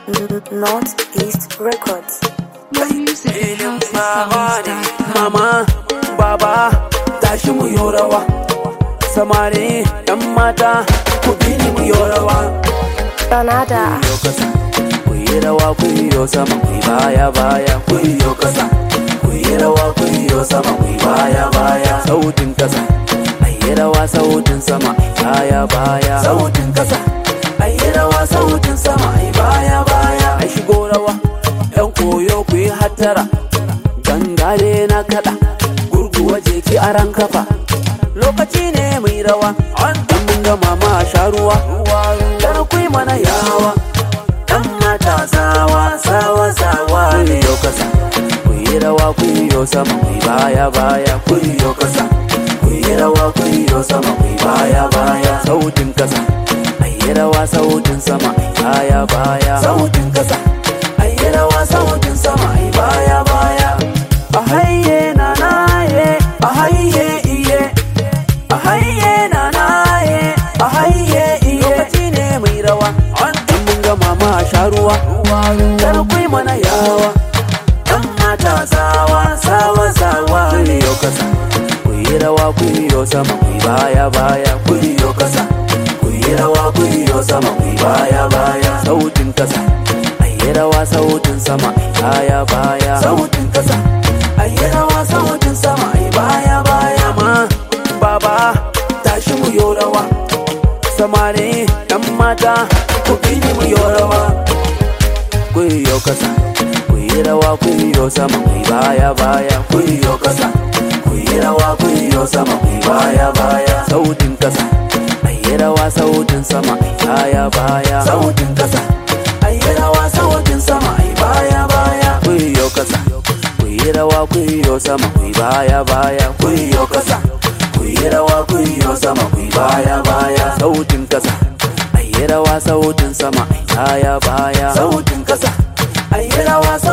Northeast Records. More music at housesounds.com. Mama, baba, tashi mu yi rawa. Samari, yan mata, ku bi ni mu yi rawa. Donada. Ku yi kasa, ku yi rawa, ku yi sama, ku yi baya baya. Ku yi kasa, ku yi rawa, ku yi sama, ku yi baya baya. Sautin kasa, ayi rawa, sautin sama, ayi baya baya. Sautin kasa, ayi rawa, sautin sama, ayi baya baya. Ai shigo rawa, yan koyo ku yi hattara. Gangare na kada, gurguwa je ki aran kafa. Lokaci ne mai rawa, an mun gama ma sha ruwa. Kar ku yi mana yawa, dan mata sawa sawa sawa. Ku yi kasa, ku yi rawa, ku yi sama, ku yi baya baya. Ku yi kasa, ku yi rawa, ku yi sama, ku yi baya baya. Sautin kasa, ayi rawa, sautin sama, ayi baya baya. Sautin kasa, ayi rawa, sautin sama, ayi baya baya. A haye na naye, a haye iye, a haye na naye, a haye iye. Lokaci ne mai rawa, an mun gama ma sha ruwa. Kar ku yi mana yawa, dan mata sawa sawa sawa. Ku yi kasa, ku yi rawa, ku yi sama, ku yi baya baya. Ku yi kasa, ku yi rawa, ku yi sama, ku yi baya baya. Sautin kasa, ayi rawa, sautin sama, ayi baya baya. Sautin kasa, ayi rawa, sautin sama, ayi baya baya. Ma, baba, tashi mu yi rawa. Samari, yan mata, ku bi ni mu yi rawa. Ku yi kasa, ku yi rawa, ku yi sama, ku yi baya baya. Ku yi kasa, ku yi rawa, ku yi sama, ku yi baya baya. Sautin kasa, ayi rawa, sautin sama, ayi baya baya. Sautin kasa, ayi rawa, sautin sama, ayi baya baya. Ku yi kasa, ku yi rawa, ku yi sama, ku yi baya baya. Ku yi kasa, ku yi rawa, ku yi sama, ku yi baya baya. Sautin kasa, ayi rawa, sautin sama, ayi baya baya. Sautin kasa, ayi rawa,